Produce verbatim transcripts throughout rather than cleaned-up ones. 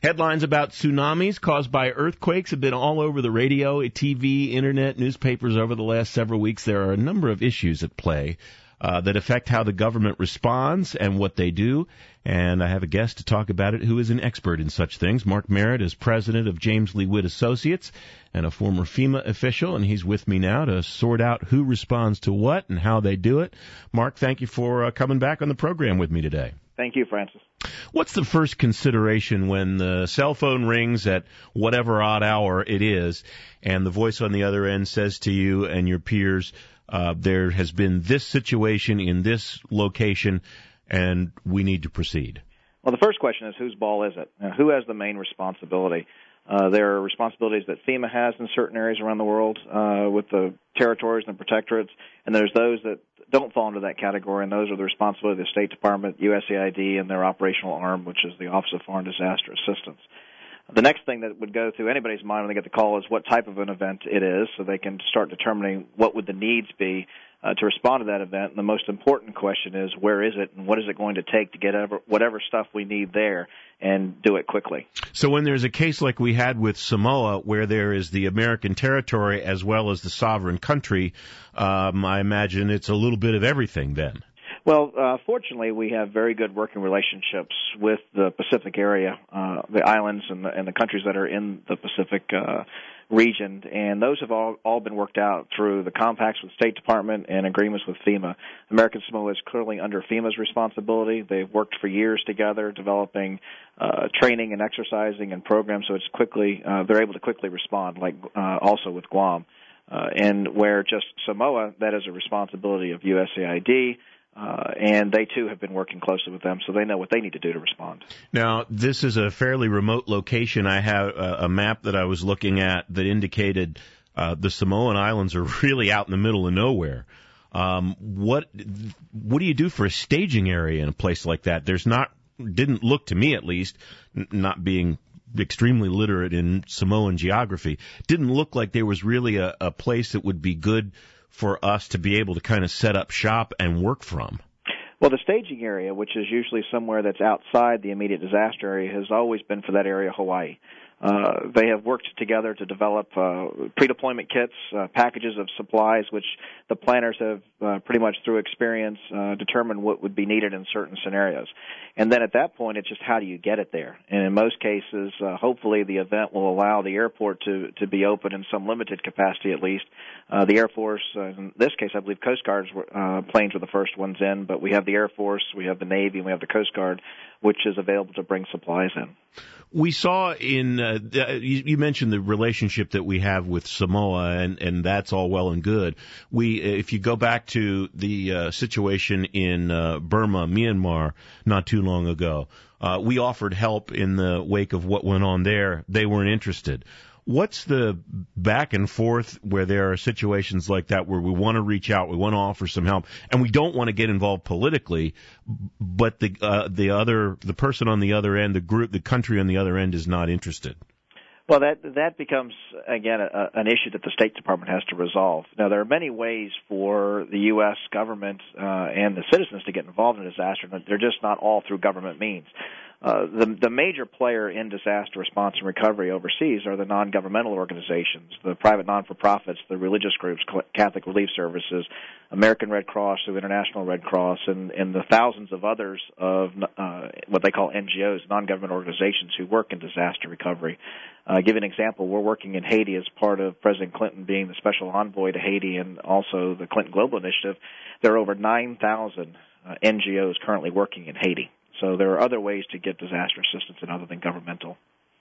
Headlines about tsunamis caused by earthquakes have been all over the radio, T V, internet, newspapers over the last several weeks. There are a number of issues at play uh, that affect how the government responds and what they do. And I have a guest to talk about it who is an expert in such things. Mark Merritt is president of James Lee Witt Associates and a former FEMA official, and he's with me now to sort out who responds to what and how they do it. Mark, thank you for uh, coming back on the program with me today. Thank you, Francis. What's the first consideration when the cell phone rings at whatever odd hour it is, and the voice on the other end says to you and your peers, uh, there has been this situation in this location, and we need to proceed? Well, the first question is, whose ball is it? Now, who has the main responsibility? Uh, there are responsibilities that FEMA has in certain areas around the world uh, with the territories and the protectorates, and there's those that don't fall into that category, and those are the responsibility of the State Department, U S A I D, and their operational arm, which is the Office of Foreign Disaster Assistance. The next thing that would go through anybody's mind when they get the call is what type of an event it is, so they can start determining what would the needs be uh, to respond to that event. And the most important question is, where is it, and what is it going to take to get ever, whatever stuff we need there and do it quickly. So when there's a case like we had with Samoa, where there is the American territory as well as the sovereign country, um, I imagine it's a little bit of everything then. Well, uh, fortunately, we have very good working relationships with the Pacific area, uh, the islands and the, and the countries that are in the Pacific uh, region, and those have all, all been worked out through the compacts with the State Department and agreements with FEMA. American Samoa is clearly under FEMA's responsibility. They've worked for years together, developing uh, training and exercising and programs, so it's quickly uh, they're able to quickly respond, like uh, also with Guam. Uh, and where just Samoa, that is a responsibility of U S A I D, Uh, and they, too, have been working closely with them, so they know what they need to do to respond. Now, this is a fairly remote location. I have a, a map that I was looking at that indicated uh, the Samoan Islands are really out in the middle of nowhere. Um, what what do you do for a staging area in a place like that? There's not, didn't look to me at least, n- not being extremely literate in Samoan geography, didn't look like there was really a, a place that would be good for us to be able to kind of set up shop and work from? Well, the staging area, which is usually somewhere that's outside the immediate disaster area, has always been for that area Hawaii. Uh, they have worked together to develop uh, pre-deployment kits, uh, packages of supplies, which the planners have uh, pretty much through experience uh, determined what would be needed in certain scenarios. And then at that point, it's just how do you get it there? And in most cases, uh, hopefully the event will allow the airport to, to be open in some limited capacity at least. Uh, the Air Force, uh, in this case, I believe Coast Guard's uh, planes were the first ones in, but we have the Air Force, we have the Navy, and we have the Coast Guard, which is available to bring supplies in. We saw in, uh, you, you mentioned the relationship that we have with Samoa, and, and that's all well and good. We, if you go back to the uh, situation in uh, Burma, Myanmar, not too long ago, uh, we offered help in the wake of what went on there. They weren't interested. What's the back and forth where there are situations like that where we want to reach out, we want to offer some help, and we don't want to get involved politically, but the uh, the other the person on the other end, the group, the country on the other end is not interested? Well, that that becomes, again, a, an issue that the State Department has to resolve. Now, there are many ways for the U S government uh, and the citizens to get involved in disaster. They're just not all through government means. Uh, the, the major player in disaster response and recovery overseas are the non-governmental organizations, the private non-for-profits, the religious groups, Catholic Relief Services, American Red Cross, the International Red Cross, and, and the thousands of others of uh, what they call N G Os, non-government organizations who work in disaster recovery. Uh, give an example, we're working in Haiti as part of President Clinton being the special envoy to Haiti and also the Clinton Global Initiative. There are over nine thousand uh, N G Os currently working in Haiti. So there are other ways to get disaster assistance and other than governmental.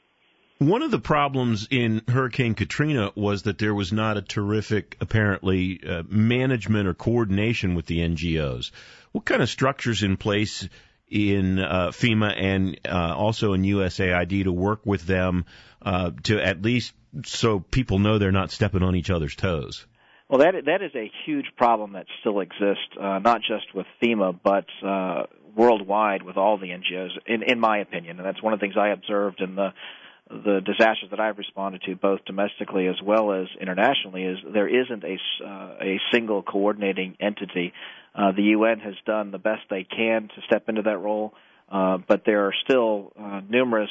One of the problems in Hurricane Katrina was that there was not a terrific, apparently, uh, management or coordination with the N G Os. What kind of structures in place in uh, FEMA and uh, also in U S A I D to work with them uh, to at least so people know they're not stepping on each other's toes? Well, that that is a huge problem that still exists, uh, not just with FEMA, but uh, worldwide with all the N G Os, in, in my opinion. And that's one of the things I observed in the the disasters that I've responded to, both domestically as well as internationally, is there isn't a, uh, a single coordinating entity. Uh, the U N has done the best they can to step into that role, uh, but there are still uh, numerous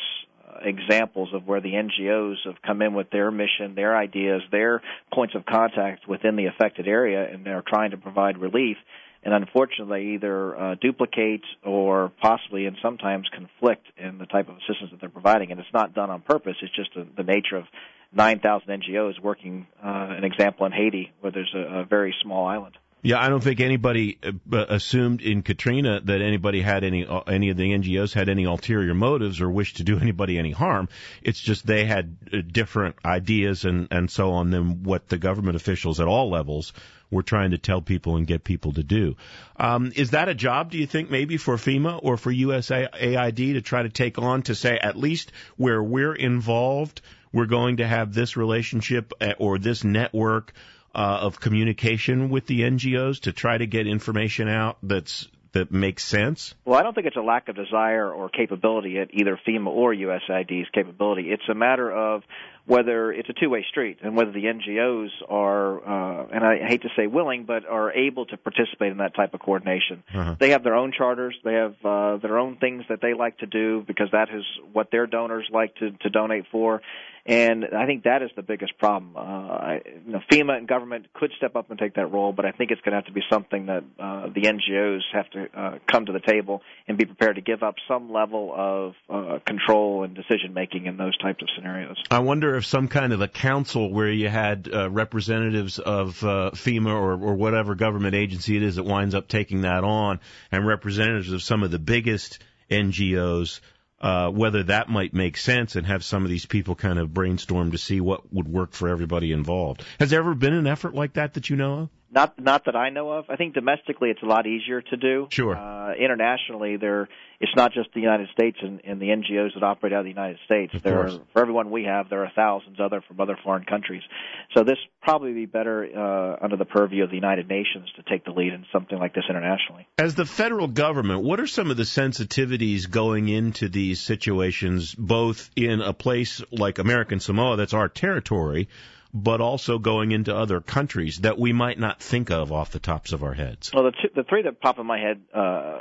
examples of where the N G Os have come in with their mission, their ideas, their points of contact within the affected area, and they're trying to provide relief. And unfortunately, either uh, duplicate or possibly and sometimes conflict in the type of assistance that they're providing. And it's not done on purpose. It's just a, the nature of nine thousand N G Os working, uh, an example in Haiti, where there's a, a very small island. Yeah, I don't think anybody uh, assumed in Katrina that anybody had any, uh, any of the N G Os had any ulterior motives or wished to do anybody any harm. It's just they had uh, different ideas and, and so on than what the government officials at all levels were trying to tell people and get people to do. Um, is that a job, do you think, maybe for FEMA or for U S A I D to try to take on, to say at least where we're involved, we're going to have this relationship or this network Uh, of communication with the N G Os to try to get information out that's that makes sense? Well, I don't think it's a lack of desire or capability at either FEMA or U S A I D's capability. It's a matter of whether it's a two-way street and whether the N G Os are, uh, and I hate to say willing, but are able to participate in that type of coordination. Uh-huh. They have their own charters. They have uh, their own things that they like to do because that is what their donors like to, to donate for. And I think that is the biggest problem. Uh, I, you know, FEMA and government could step up and take that role, but I think it's going to have to be something that uh, the N G Os have to uh, come to the table and be prepared to give up some level of uh, control and decision-making in those types of scenarios. I wonder if some kind of a council where you had uh, representatives of uh, FEMA or, or whatever government agency it is that winds up taking that on, and representatives of some of the biggest N G Os, Uh, whether that might make sense and have some of these people kind of brainstorm to see what would work for everybody involved. Has there ever been an effort like that that you know of? Not not that I know of. I think domestically it's a lot easier to do. Sure. Uh, internationally, there it's not just the United States and, and the N G Os that operate out of the United States. Of there course. are, for everyone we have, there are thousands other from other foreign countries. So this probably be better uh, under the purview of the United Nations to take the lead in something like this internationally. As the federal government, what are some of the sensitivities going into these situations, both in a place like American Samoa, that's our territory, but also going into other countries that we might not think of off the tops of our heads? Well, the, two, the three that pop in my head uh,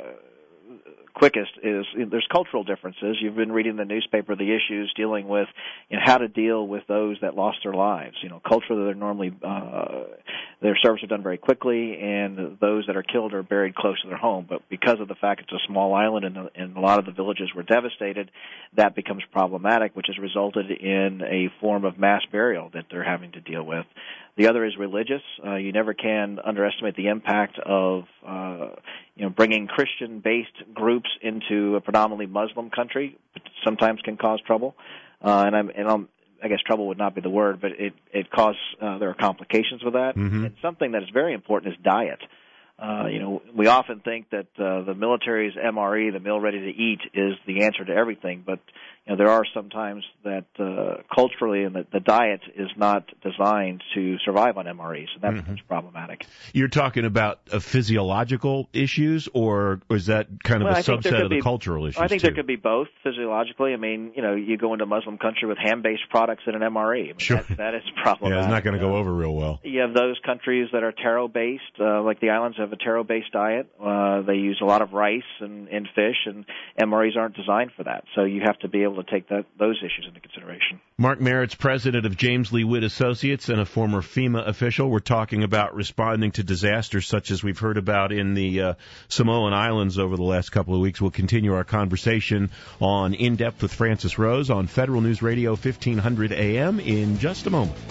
quickest is there's cultural differences. You've been reading the newspaper, the issues dealing with, you know, how to deal with those that lost their lives. You know, culturally, they're normally uh, their services are done very quickly, and those that are killed are buried close to their home. But because of the fact it's a small island and, and a lot of the villages were devastated, that becomes problematic, which has resulted in a form of mass burial that they're having to deal with. The other is religious. Uh, you never can underestimate the impact of, uh, you know, bringing Christian-based groups into a predominantly Muslim country. Sometimes can cause trouble, uh, and I'm, and I'm, I guess trouble would not be the word, but it it causes uh, there are complications with that. Mm-hmm. And something that is very important is diet. Uh, you know, we often think that uh, the military's M R E, the meal ready to eat, is the answer to everything. But you know, there are some times that uh, culturally, and the, the diet is not designed to survive on M R Es, and that mm-hmm. becomes problematic. You're talking about uh, physiological issues, or, or is that kind of well, a I subset of the be, cultural issues? I think too? there could be both physiologically. I mean, you know, you go into a Muslim country with ham-based products and an M R E. I mean, sure. that, that is problematic. Yeah, it's not going to uh, go over real well. You have those countries that are taro-based, uh, like the islands have a taro-based diet. Uh, they use a lot of rice and, and fish, and M R Es aren't designed for that. So you have to be able to take that, those issues into consideration. Mark Merritt's president of James Lee Witt Associates and a former FEMA official. We're talking about responding to disasters such as we've heard about in the uh, Samoan Islands over the last couple of weeks. We'll continue our conversation on In Depth with Francis Rose on Federal News Radio fifteen hundred A M in just a moment.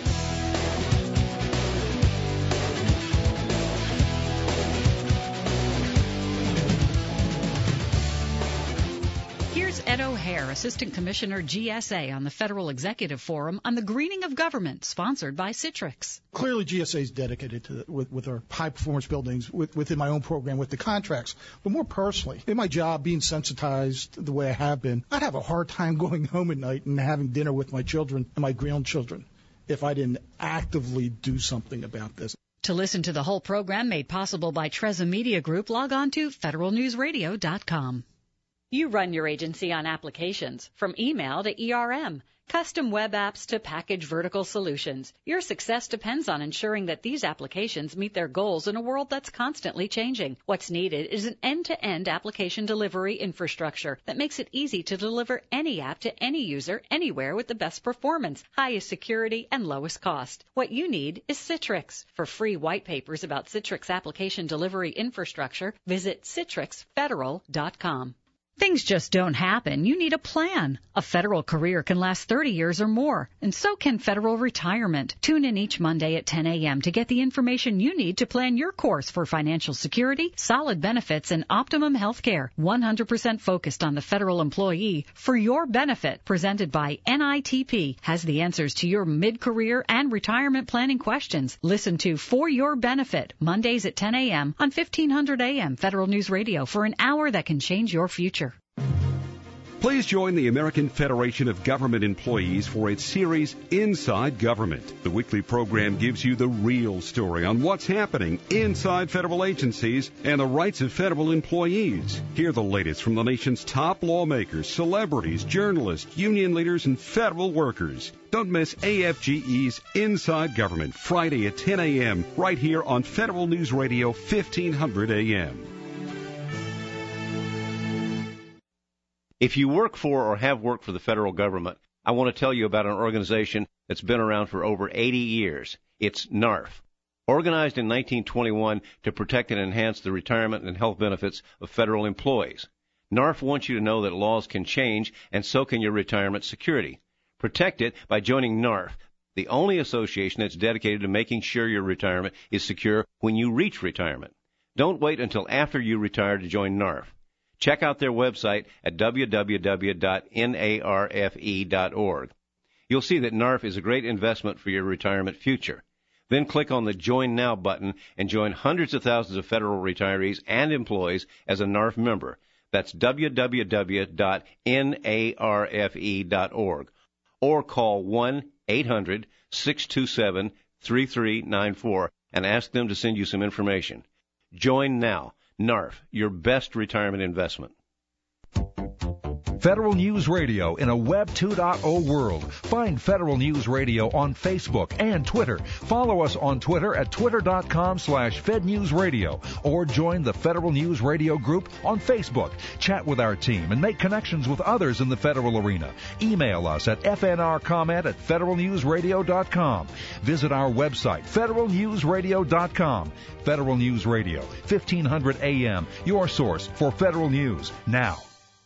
Ed O'Hare, Assistant Commissioner, G S A, on the Federal Executive Forum on the Greening of Government, sponsored by Citrix. Clearly, G S A is dedicated to the, with, with our high-performance buildings, with, within my own program, with the contracts. But more personally, in my job, being sensitized the way I have been, I'd have a hard time going home at night and having dinner with my children and my grandchildren if I didn't actively do something about this. To listen to the whole program made possible by Treza Media Group, log on to federal news radio dot com. You run your agency on applications, from email to E R M, custom web apps to package vertical solutions. Your success depends on ensuring that these applications meet their goals in a world that's constantly changing. What's needed is an end-to-end application delivery infrastructure that makes it easy to deliver any app to any user anywhere with the best performance, highest security, and lowest cost. What you need is Citrix. For free white papers about Citrix application delivery infrastructure, visit citrix federal dot com. Things just don't happen. You need a plan. A federal career can last thirty years or more, and so can federal retirement. Tune in each Monday at ten a.m. to get the information you need to plan your course for financial security, solid benefits, and optimum health care. one hundred percent focused on the federal employee for your benefit. Presented by N I T P has the answers to your mid-career and retirement planning questions. Listen to For Your Benefit, Mondays at ten a.m. on fifteen hundred A M Federal News Radio for an hour that can change your future. Please join the American Federation of Government Employees for its series, Inside Government. The weekly program gives you the real story on what's happening inside federal agencies and the rights of federal employees. Hear the latest from the nation's top lawmakers, celebrities, journalists, union leaders, and federal workers. Don't miss A F G E's Inside Government, Friday at ten a.m., right here on Federal News Radio, fifteen hundred A M. If you work for or have worked for the federal government, I want to tell you about an organization that's been around for over eighty years. It's NARF. Organized in nineteen twenty-one to protect and enhance the retirement and health benefits of federal employees. NARF wants you to know that laws can change, and so can your retirement security. Protect it by joining NARF, the only association that's dedicated to making sure your retirement is secure when you reach retirement. Don't wait until after you retire to join NARF. Check out their website at w w w dot narfe dot org. You'll see that NARF is a great investment for your retirement future. Then click on the Join Now button and join hundreds of thousands of federal retirees and employees as a NARF member. That's w w w dot narfe dot org. Or call one eight hundred six two seven three three nine four and ask them to send you some information. Join now. NARF, your best retirement investment. Federal News Radio in a Web two point oh world. Find Federal News Radio on Facebook and Twitter. Follow us on Twitter at twitter.com slash FedNewsRadio or join the Federal News Radio group on Facebook. Chat with our team and make connections with others in the federal arena. Email us at f n r comment at federal news radio dot com. Visit our website, federal news radio dot com. Federal News Radio, fifteen hundred A M, your source for federal news now.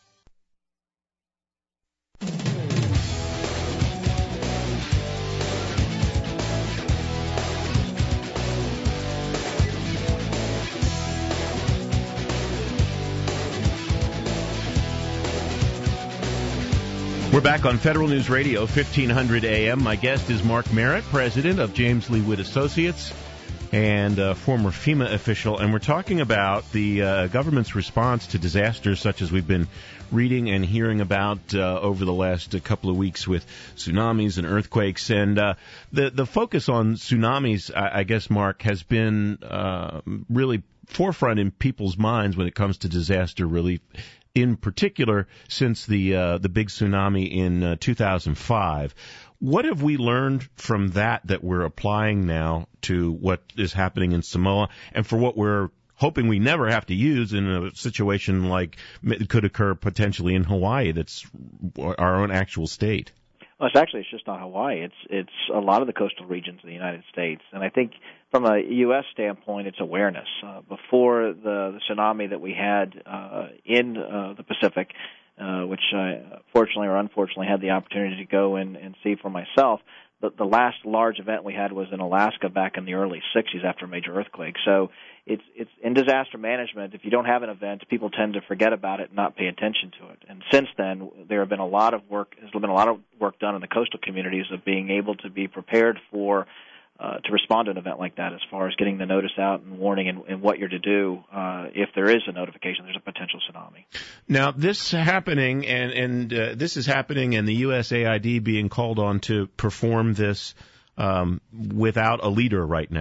We're back on Federal News Radio, fifteen hundred A M. My guest is Mark Merritt, president of James Lee Witt Associates and a former FEMA official. And we're talking about the uh, government's response to disasters such as we've been reading and hearing about uh, over the last uh, couple of weeks with tsunamis and earthquakes. And uh, the, the focus on tsunamis, I, I guess, Mark, has been uh, really forefront in people's minds when it comes to disaster relief, in particular since the uh, the big tsunami in uh, two thousand five. What have we learned from that that we're applying now to what is happening in Samoa, and for what we're hoping we never have to use in a situation like it could occur potentially in Hawaii, that's our own actual state? Well, it's actually, it's just not Hawaii. It's it's a lot of the coastal regions of the United States. And I think from a U S standpoint, it's awareness. Uh, before the, the tsunami that we had uh, in uh, the Pacific, uh, which I fortunately or unfortunately had the opportunity to go and, and see for myself, the, the last large event we had was in Alaska back in the early sixties after a major earthquake. So it's it's in disaster management, if you don't have an event, people tend to forget about it and not pay attention to it. And since then, there have been a lot of work, there's been a lot of work done in the coastal communities of being able to be prepared for Uh, to respond to an event like that, as far as getting the notice out and warning and, and what you're to do uh, if there is a notification there's a potential tsunami. Now, this happening, and, and uh, this is happening, and the U S A I D being called on to perform this um, without a leader right now.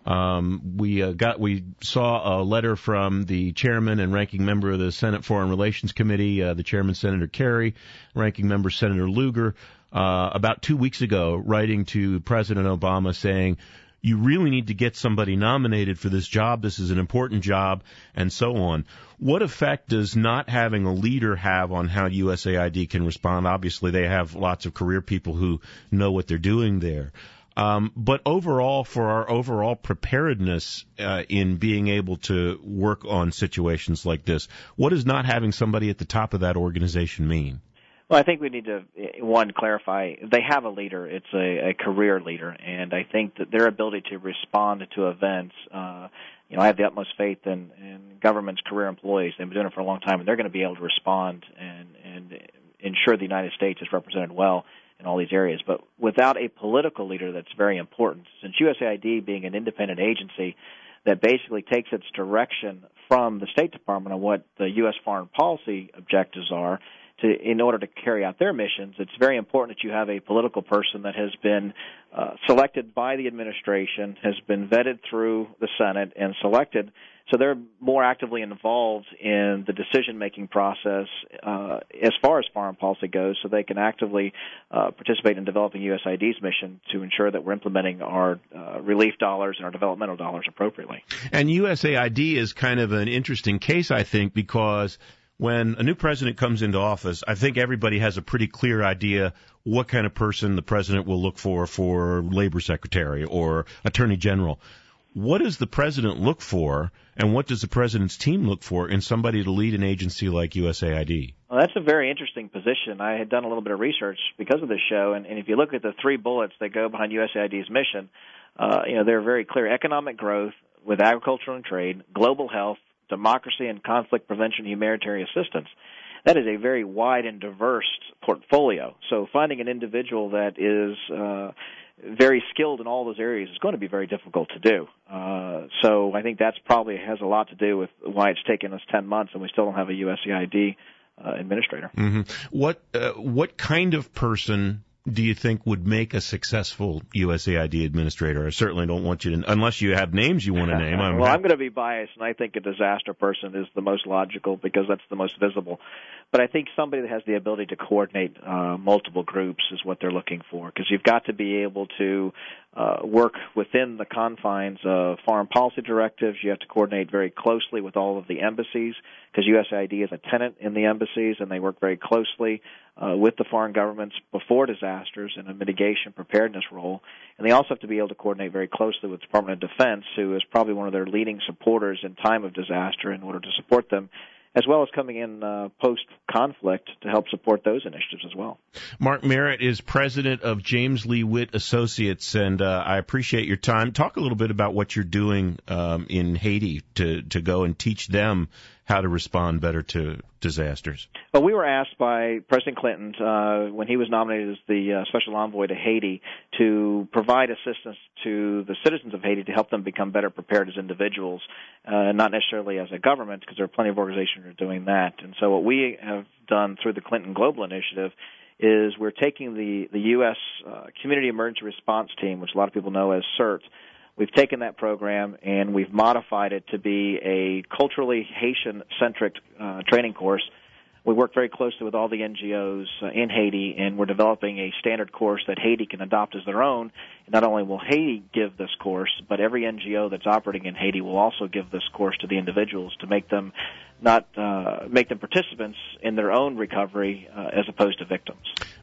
Um, we uh, got we saw a letter from the chairman and ranking member of the Senate Foreign Relations Committee, uh, the chairman Senator Kerry, ranking member Senator Lugar, uh, about two weeks ago, writing to President Obama saying, you really need to get somebody nominated for this job. This is an important job, and so on. What effect does not having a leader have on how U S A I D can respond? Obviously, they have lots of career people who know what they're doing there. Um, but overall, for our overall preparedness uh, in being able to work on situations like this, what does not having somebody at the top of that organization mean? Well, I think we need to, one, clarify, they have a leader. It's a, a career leader, and I think that their ability to respond to events, uh, you know, I have the utmost faith in, in government's career employees. They've been doing it for a long time, and they're going to be able to respond and, and ensure the United States is represented well in all these areas. But without a political leader, that's very important. Since U S A I D being an independent agency that basically takes its direction from the State Department on what the U S foreign policy objectives are, to, in order to carry out their missions, it's very important that you have a political person that has been uh, selected by the administration, has been vetted through the Senate, and selected, so they're more actively involved in the decision-making process uh, as far as foreign policy goes, so they can actively uh, participate in developing U S A I D's mission to ensure that we're implementing our uh, relief dollars and our developmental dollars appropriately. And U S A I D is kind of an interesting case, I think, because when a new president comes into office, I think everybody has a pretty clear idea what kind of person the president will look for for labor secretary or attorney general. What does the president look for, and what does the president's team look for in somebody to lead an agency like U S A I D? Well, that's a very interesting position. I had done a little bit of research because of this show, and, and if you look at the three bullets that go behind U S A I D's mission, uh, you know, they're very clear: economic growth with agriculture and trade, global health, democracy and conflict prevention, humanitarian assistance. That is a very wide and diverse portfolio. So finding an individual that is uh, very skilled in all those areas is going to be very difficult to do. Uh, so I think that's probably has a lot to do with why it's taken us ten months and we still don't have a U S A I D uh, administrator. Mm-hmm. What uh, what kind of person do you think would make a successful U S A I D administrator? I certainly don't want you to, unless you have names you want to name. I'm well, I'm going to be biased, and I think a disaster person is the most logical because that's the most visible. But I think somebody that has the ability to coordinate uh, multiple groups is what they're looking for, because you've got to be able to uh, work within the confines of foreign policy directives. You have to coordinate very closely with all of the embassies, because U S A I D is a tenant in the embassies, and they work very closely uh, with the foreign governments before disasters in a mitigation preparedness role. And they also have to be able to coordinate very closely with the Department of Defense, who is probably one of their leading supporters in time of disaster, in order to support them, as well as coming in uh, post-conflict to help support those initiatives as well. Mark Merritt is president of James Lee Witt Associates, and uh, I appreciate your time. Talk a little bit about what you're doing um, in Haiti to, to go and teach them how to respond better to disasters. Well, we were asked by President Clinton uh, when he was nominated as the uh, special envoy to Haiti to provide assistance to the citizens of Haiti to help them become better prepared as individuals, uh, not necessarily as a government, because there are plenty of organizations that are doing that. And so what we have done through the Clinton Global Initiative is we're taking the, the U S uh, Community Emergency Response Team, which a lot of people know as CERT. We've taken that program and we've modified it to be a culturally Haitian-centric uh, training course. We work very closely with all the N G Os uh, in Haiti, and we're developing a standard course that Haiti can adopt as their own. And not only will Haiti give this course, but every N G O that's operating in Haiti will also give this course to the individuals to make them not uh, make them participants in their own recovery uh, as opposed to victims.